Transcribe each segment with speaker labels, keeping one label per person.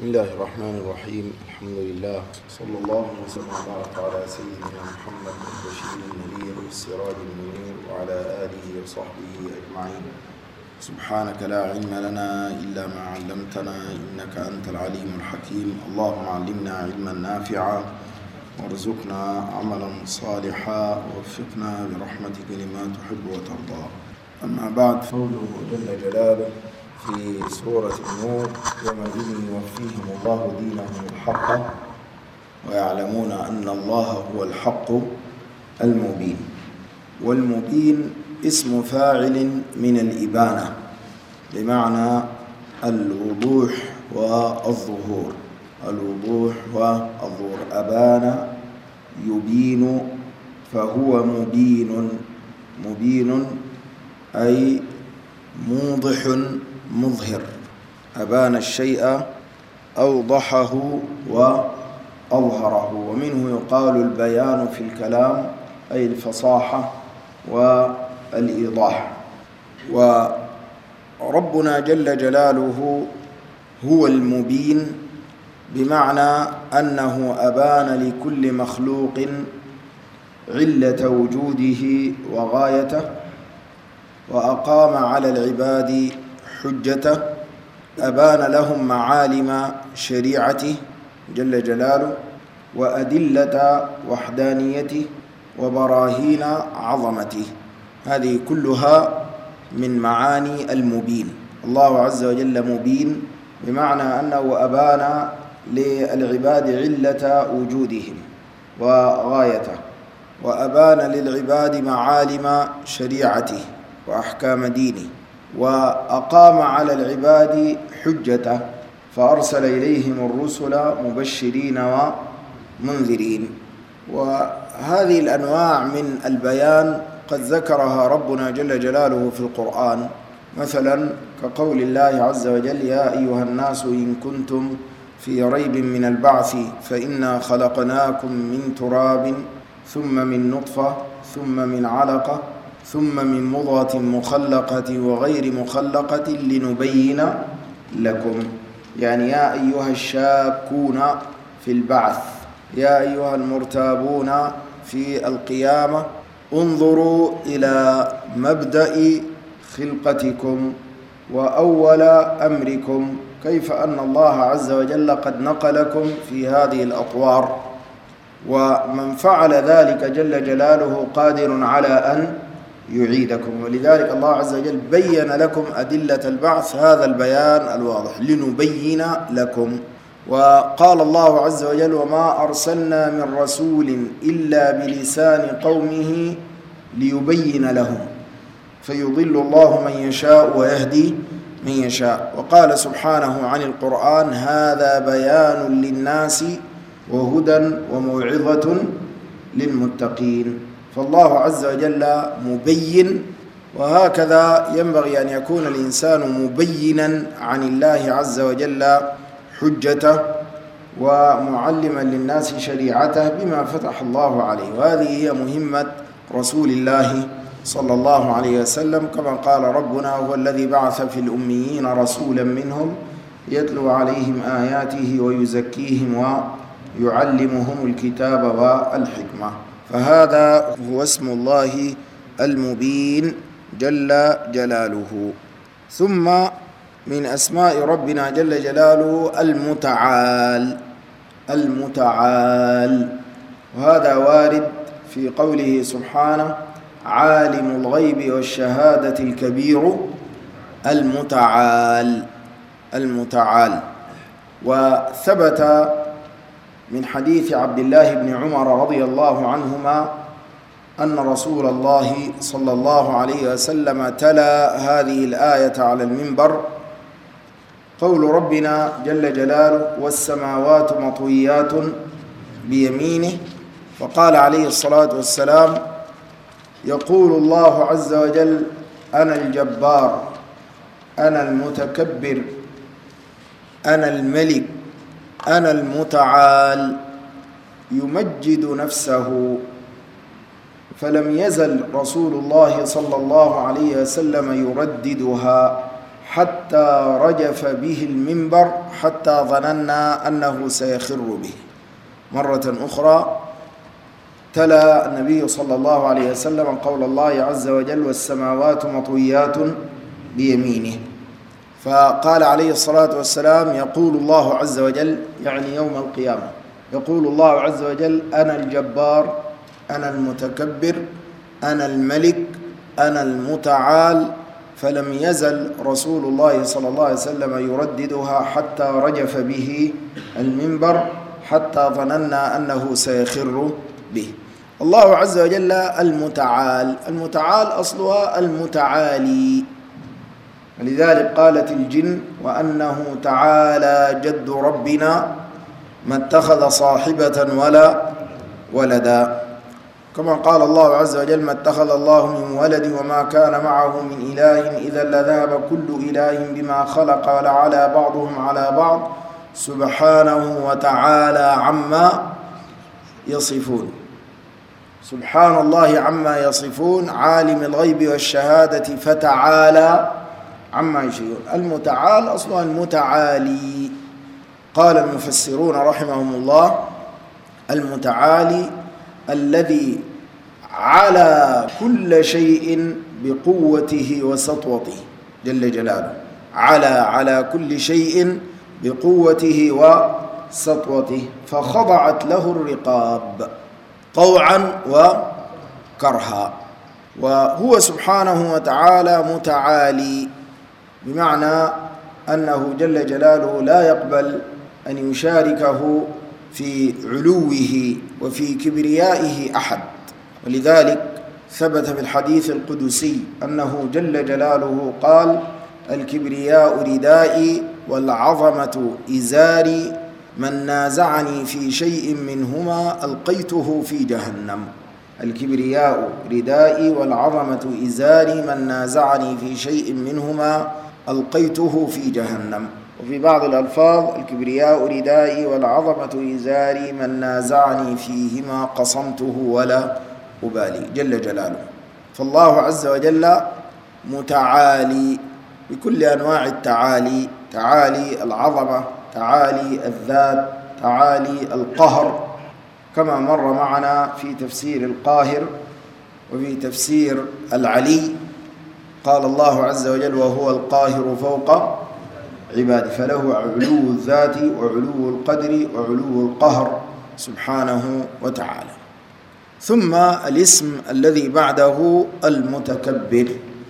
Speaker 1: بسم الله الرحمن الرحيم. الحمد لله صلى الله وسلم وبارك على سيدنا محمد البشير النذير والسراج المنير وعلى آله وصحبه أجمعين. سبحانك لا علم لنا إلا ما علمتنا إنك أنت العليم الحكيم. اللهم علمنا علما نافعا وارزقنا عملا صالحا ووفقنا برحمتك لما تحب وترضى. أما بعد، قوله جل جلاله في سورة النور: يومئذ يوفيهم الله دينهم الحق ويعلمون أن الله هو الحق المبين. والمبين اسم فاعل من الإبانة بمعنى الوضوح والظهور. الوضوح والظهور. أبان يبين فهو مبين. مبين أي موضح مظهر. أبان الشيء أوضحه وأظهره. ومنه يقال البيان في الكلام أي الفصاحة والإيضاح. وربنا جل جلاله هو المبين بمعنى أنه أبان لكل مخلوق علة وجوده وغايته، وأقام على العباد حجته، أبان لهم معالم شريعته جل جلاله وأدلة وحدانيته وبراهين عظمته. هذه كلها من معاني المبين. الله عز وجل مبين بمعنى أنه أبان للعباد علة وجودهم وغايته، وأبان للعباد معالم شريعته وأحكام دينه، وأقام على العباد حجته، فأرسل إليهم الرسل مبشرين ومنذرين. وهذه الأنواع من البيان قد ذكرها ربنا جل جلاله في القرآن، مثلا كقول الله عز وجل: يا أيها الناس إن كنتم في ريب من البعث فإنا خلقناكم من تراب ثم من نطفة ثم من علقة ثم من مضغة مخلقة وغير مخلقة لنبين لكم. يعني يا أيها الشاكون في البعث، يا أيها المرتابون في القيامة، انظروا إلى مبدأ خلقتكم وأول أمركم، كيف أن الله عز وجل قد نقلكم في هذه الأطوار، ومن فعل ذلك جل جلاله قادر على أن يعيدكم. ولذلك الله عز وجل بين لكم أدلة البعث هذا البيان الواضح: لنبين لكم. وقال الله عز وجل: وما أرسلنا من رسول إلا بلسان قومه ليبين لهم فيضل الله من يشاء ويهدي من يشاء. وقال سبحانه عن القرآن: هذا بيان للناس وهدى وموعظة للمتقين. فالله عز وجل مبين، وهكذا ينبغي أن يكون الإنسان مبينا عن الله عز وجل حجته ومعلما للناس شريعته بما فتح الله عليه. وهذه هي مهمة رسول الله صلى الله عليه وسلم، كما قال ربنا: هو الذي بعث في الأميين رسولا منهم يتلو عليهم آياته ويزكيهم ويعلمهم الكتاب والحكمة. فهذا هو اسم الله المبين جل جلاله. ثم من أسماء ربنا جل جلاله المتعال. المتعال، وهذا وارد في قوله سبحانه: عالم الغيب والشهادة الكبير المتعال. المتعال. وثبت من حديث عبد الله بن عمر رضي الله عنهما أن رسول الله صلى الله عليه وسلم تلا هذه الآية على المنبر: قول ربنا جل جلاله: والسماوات مطويات بيمينه. فقال عليه الصلاة والسلام: يقول الله عز وجل: أنا الجبار، أنا المتكبر، أنا الملك، أنا المتعال، يمجد نفسه. فلم يزل رسول الله صلى الله عليه وسلم يرددها حتى رجف به المنبر حتى ظننا أنه سيخر به. مرة أخرى تلا النبي صلى الله عليه وسلم قول الله عز وجل: والسماوات مطويات بيمينه. فقال عليه الصلاة والسلام: يقول الله عز وجل، يعني يوم القيامة، يقول الله عز وجل: أنا الجبار، أنا المتكبر، أنا الملك، أنا المتعال. فلم يزل رسول الله صلى الله عليه وسلم يرددها حتى رجف به المنبر حتى ظننا أنه سيخر به. الله عز وجل المتعال، المتعال أصلها المتعالي، ولذلك قالت الجن: وأنه تعالى جد ربنا ما اتخذ صاحبة ولا ولدا. كما قال الله عز وجل: ما اتخذ الله من ولد وما كان معه من إله إذا لذهب كل إله بما خلق ولعلى بعضهم على بعض سبحانه وتعالى عما يصفون. سبحان الله عما يصفون، عالم الغيب والشهادة فتعالى عما يشركون. المتعال أصلا المتعالي. قال المفسرون رحمهم الله: المتعالي الذي على كل شيء بقوته وسطوته جل جلاله، على كل شيء بقوته وسطوته، فخضعت له الرقاب طوعا وكرها. وهو سبحانه وتعالى متعالي، بمعنى أنه جل جلاله لا يقبل أن يشاركه في علوه وفي كبريائه أحد. ولذلك ثبت في الحديث القدسي أنه جل جلاله قال: الكبرياء ردائي والعظمة إزاري، من نازعني في شيء منهما ألقيته في جهنم. الكبرياء ردائي والعظمة إزاري، من نازعني في شيء منهما ألقيته في جهنم. وفي بعض الألفاظ: الكبرياء ردائي والعظمة إزاري، من نازعني فيهما قصمته ولا أبالي، جل جلاله. فالله عز وجل متعالي بكل أنواع التعالي: تعالي العظمة، تعالي الذات، تعالي القهر، كما مر معنا في تفسير القاهر وفي تفسير العلي. قال الله عز وجل: وهو القاهر فوق عباده، فله علو الذات وعلو القدر وعلو القهر سبحانه وتعالى. ثم الاسم الذي بعده المتكبر.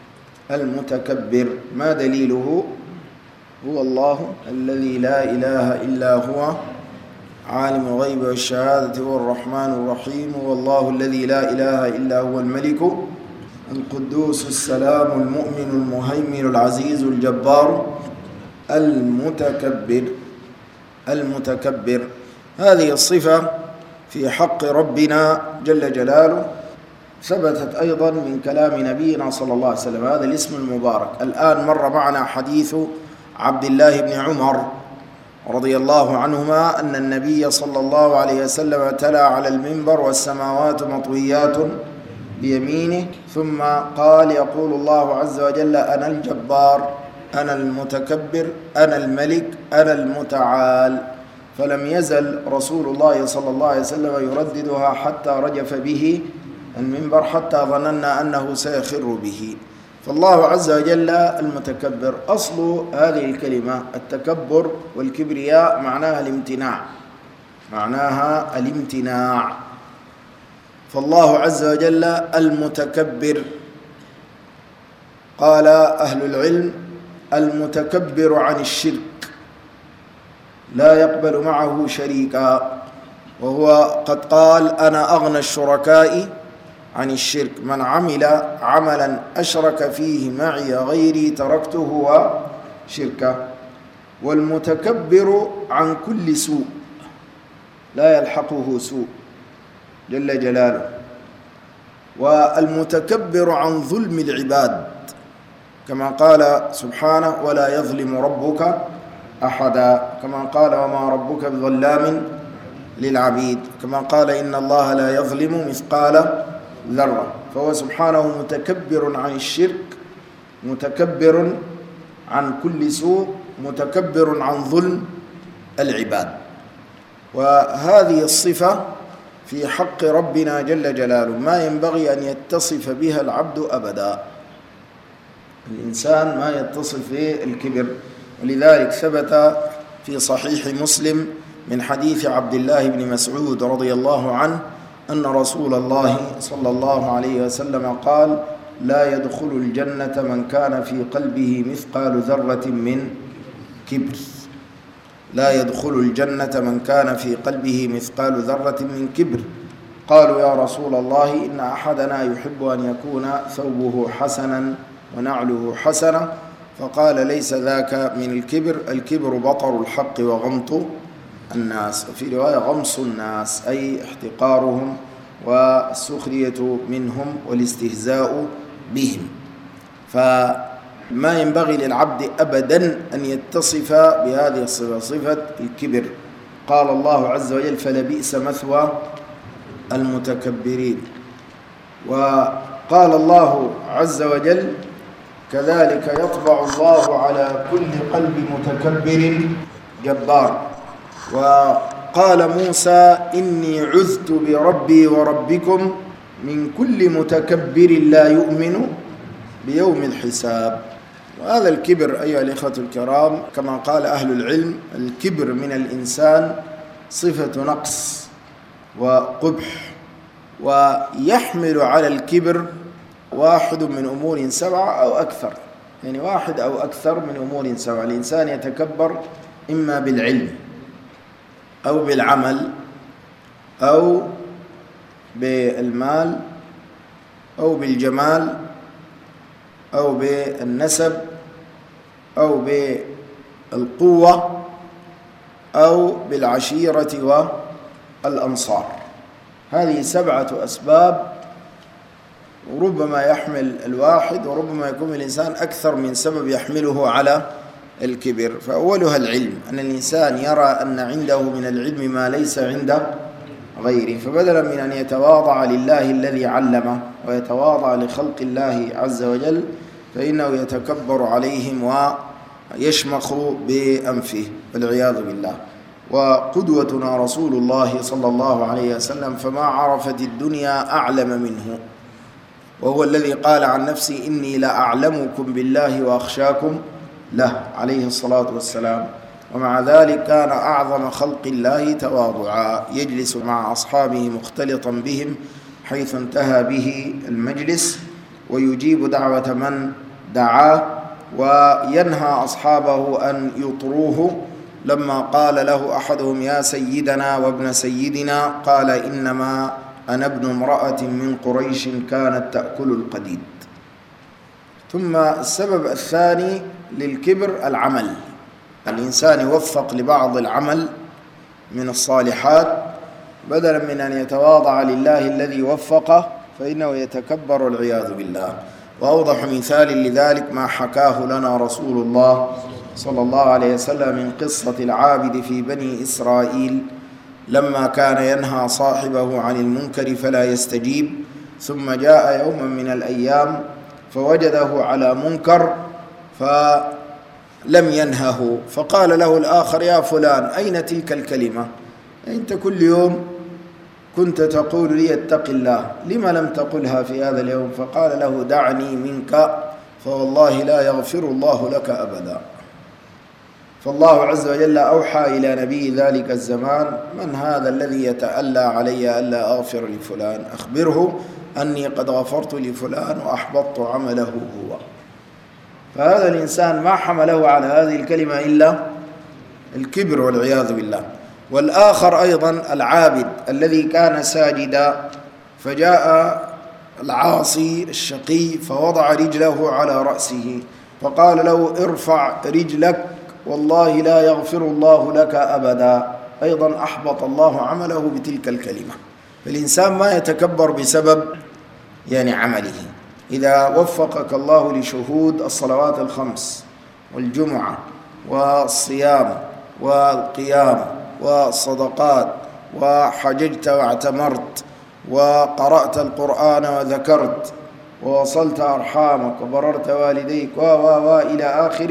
Speaker 1: المتكبر ما دليله؟ هو الله الذي لا إله إلا هو عالم الغيب والشهادة هو الرحمن الرحيم، هو الله الذي لا إله إلا هو الملك القدوس السلام المؤمن المهيمن العزيز الجبار المتكبر. المتكبر هذه الصفة في حق ربنا جل جلاله ثبتت أيضا من كلام نبينا صلى الله عليه وسلم، هذا الاسم المبارك. الآن مر معنا حديث عبد الله بن عمر رضي الله عنهما أن النبي صلى الله عليه وسلم تلا على المنبر: والسماوات مطويات بيمينه، ثم قال: يقول الله عز وجل: أنا الجبار، أنا المتكبر، أنا الملك، أنا المتعال. فلم يزل رسول الله صلى الله عليه وسلم يرددها حتى رجف به المنبر حتى ظننا أنه سيخر به. فالله عز وجل المتكبر. أصل هذه الكلمة التكبر والكبرياء معناها الامتناع، معناها الامتناع. فالله عز وجل المتكبر. قال أهل العلم: المتكبر عن الشرك، لا يقبل معه شريكا، وهو قد قال: أنا أغنى الشركاء عن الشرك، من عمل عملا أشرك فيه معي غيري تركته وشركه. والمتكبر عن كل سوء، لا يلحقه سوء جل جلاله. والمتكبر عن ظلم العباد، كما قال سبحانه: ولا يظلم ربك أحدا، كما قال: وما ربك بظلام للعبيد، كما قال: إن الله لا يظلم مثقال ذرة. فهو سبحانه متكبر عن الشرك، متكبر عن كل سوء، متكبر عن ظلم العباد. وهذه الصفة في حق ربنا جل جلاله ما ينبغي أن يتصف بها العبد أبدا. الإنسان ما يتصف بالكبر. ولذلك ثبت في صحيح مسلم من حديث عبد الله بن مسعود رضي الله عنه أن رسول الله صلى الله عليه وسلم قال: لا يدخل الجنة من كان في قلبه مثقال ذرة من كبر. لا يدخل الجنة من كان في قلبه مثقال ذرة من كبر. قالوا: يا رسول الله، إن أحدنا يحب أن يكون ثوبه حسنا ونعله حسنة. فقال: ليس ذاك من الكبر، الكبر بطر الحق وغمط الناس. وفي رواية غمص الناس، أي احتقارهم والسخرية منهم والاستهزاء بهم. فما ينبغي للعبد أبدا أن يتصف بهذه الصفة، صفة الكبر. قال الله عز وجل: فلبئس مثوى المتكبرين. وقال الله عز وجل: كذلك يطبع الله على كل قلب متكبر جبار. وقال موسى: إني عذت بربي وربكم من كل متكبر لا يؤمن بيوم الحساب. وهذا الكبر أيها الإخوة الكرام، كما قال أهل العلم، الكبر من الإنسان صفة نقص وقبح، ويحمل على الكبر واحد من أمور سبعة أو أكثر، يعني واحد أو أكثر من أمور سبعة. الإنسان يتكبر إما بالعلم أو بالعمل أو بالمال أو بالجمال أو بالنسب أو بالقوة أو بالعشيرة والأنصار. هذه 7 أسباب، وربما يحمل الواحد وربما يكون الإنسان أكثر من سبب يحمله على الكبر. فأولها العلم، أن الإنسان يرى أن عنده من العلم ما ليس عند غيره، فبدلا من أن يتواضع لله الذي علمه ويتواضع لخلق الله عز وجل، فإنه يتكبر عليهم ويشمخ بأنفه والعياذ بالله. وقدوتنا رسول الله صلى الله عليه وسلم فما عرفت الدنيا أعلم منه، وهو الذي قال عن نفسه: إني لأعلمكم بالله وأخشاكم له، عليه الصلاة والسلام. ومع ذلك كان أعظم خلق الله تواضعا، يجلس مع أصحابه مختلطا بهم حيث انتهى به المجلس، ويجيب دعوة من دعاه، وينهى أصحابه أن يطروه. لما قال له أحدهم: يا سيدنا وابن سيدنا، قال: إنما أنا ابن امرأة من قريش كانت تأكل القديد. ثم السبب الثاني للكبر العمل. الإنسان يوفق لبعض العمل من الصالحات، بدلا من أن يتواضع لله الذي وفقه فإنه يتكبر والعياذ بالله. وأوضح مثال لذلك ما حكاه لنا رسول الله صلى الله عليه وسلم من قصة العابد في بني إسرائيل، لما كان ينهى صاحبه عن المنكر فلا يستجيب، ثم جاء يوما من الأيام فوجده على منكر فلم ينهه، فقال له الآخر: يا فلان، أين تلك الكلمة؟ أنت كل يوم كنت تقول لي اتق الله، لما لم تقلها في هذا اليوم؟ فقال له: دعني منك فوالله لا يغفر الله لك أبدا. فالله عز وجل أوحى إلى نبي ذلك الزمان: من هذا الذي يتألى علي ألا أغفر لفلان؟ أخبره أني قد غفرت لفلان وأحبطت عمله هو. فهذا الإنسان ما حمله على هذه الكلمة إلا الكبر والعياذ بالله. والآخر أيضا العابد الذي كان ساجدا، فجاء العاصي الشقي فوضع رجله على رأسه فقال له: ارفع رجلك والله لا يغفر الله لك أبدا. أيضا أحبط الله عمله بتلك الكلمة. فالإنسان ما يتكبر بسبب عمله. إذا وفقك الله لشهود الصلوات الخمس والجمعة والصيام والقيام والصدقات، وحججت واعتمرت وقرأت القرآن وذكرت ووصلت أرحامك وبررت والديك إلى آخره،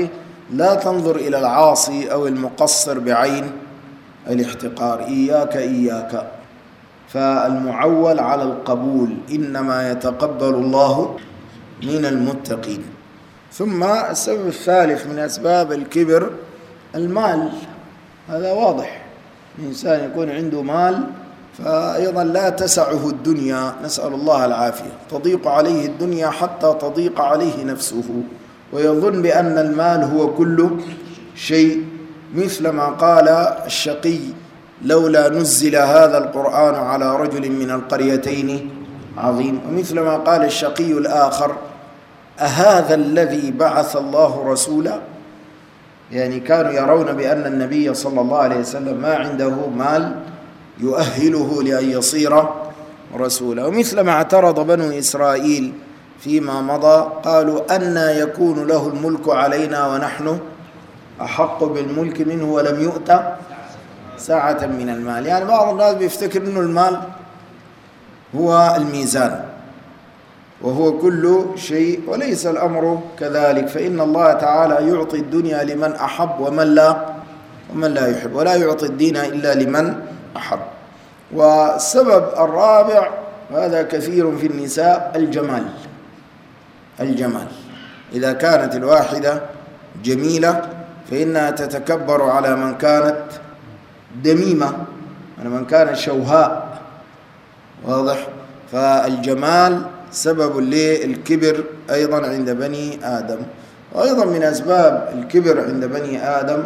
Speaker 1: لا تنظر إلى العاصي أو المقصر بعين الاحتقار، إياك إياك. فالمعول على القبول، إنما يتقبل الله من المتقين. ثم السبب الثالث من أسباب الكبر المال، هذا واضح. الإنسان يكون عنده مال فأيضا لا تسعه الدنيا، نسأل الله العافية، تضيق عليه الدنيا حتى تضيق عليه نفسه، ويظن بأن المال هو كل شيء، مثل ما قال الشقي: لولا نزل هذا القرآن على رجل من القريتين عظيم. ومثل ما قال الشقي الآخر: أهذا الذي بعث الله رسولا؟ يعني كانوا يرون بأن النبي صلى الله عليه وسلم ما عنده مال يؤهله لأن يصير رسولا. ومثل ما اعترض بنو إسرائيل فيما مضى، قالوا: أنى يكون له الملك علينا ونحن أحق بالملك منه ولم يؤت ساعة من المال. يعني بعض الناس بيفتكر أنه المال هو الميزان وهو كل شيء، وليس الأمر كذلك، فإن الله تعالى يعطي الدنيا لمن أحب ومن لا يحب، ولا يعطي الدين إلا لمن أحب. والسبب الرابع، هذا كثير في النساء، الجمال. إذا كانت الواحدة جميلة فإنها تتكبر على من كانت دميمة، على من كانت شوهاء، واضح؟ فالجمال سبب للكبر أيضا عند بني آدم. وأيضا من أسباب الكبر عند بني آدم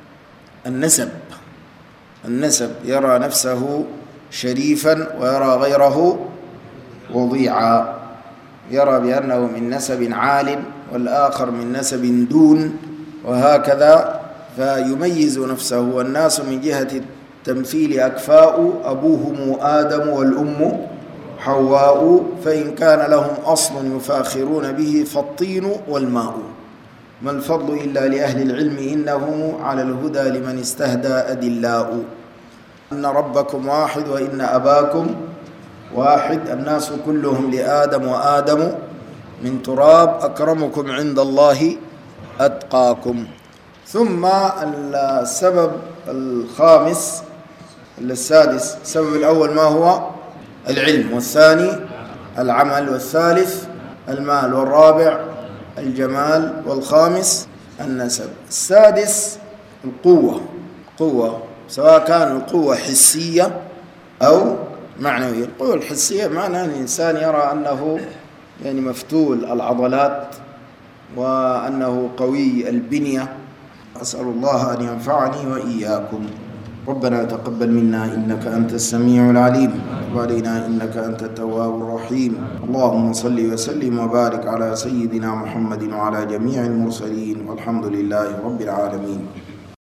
Speaker 1: النسب، يرى نفسه شريفا ويرى غيره وضيعا، يرى بأنه من نسب عال والآخر من نسب دون، وهكذا، فيميز نفسه. والناس من جهة التمثيل أكفاء، أبوهم آدم والأم حواء، فإن كان لهم أصل يفاخرون به فالطين والماء، ما الفضل إلا لأهل العلم إنهم على الهدى لمن استهدى أدلاء. أن ربكم واحد وإن أباكم واحد، الناس كلهم لآدم وآدم من تراب، أكرمكم عند الله أتقاكم. ثم السبب الخامس السادس، السبب الأول ما هو؟ العلم، والثاني العمل، والثالث المال، والرابع الجمال، والخامس النسب. السادس القوة، سواء كان القوة حسية أو معنوية. القوة الحسية معنى أن الإنسان يرى أنه يعني مفتول العضلات وأنه قوي البنية. أسأل الله أن ينفعني وإياكم. ربنا تقبل منا إنك أنت السميع العليم، وتب علينا إنك أنت التواب الرحيم. اللهم صل وسلم وبارك على سيدنا محمد وعلى جميع المرسلين، والحمد لله رب العالمين.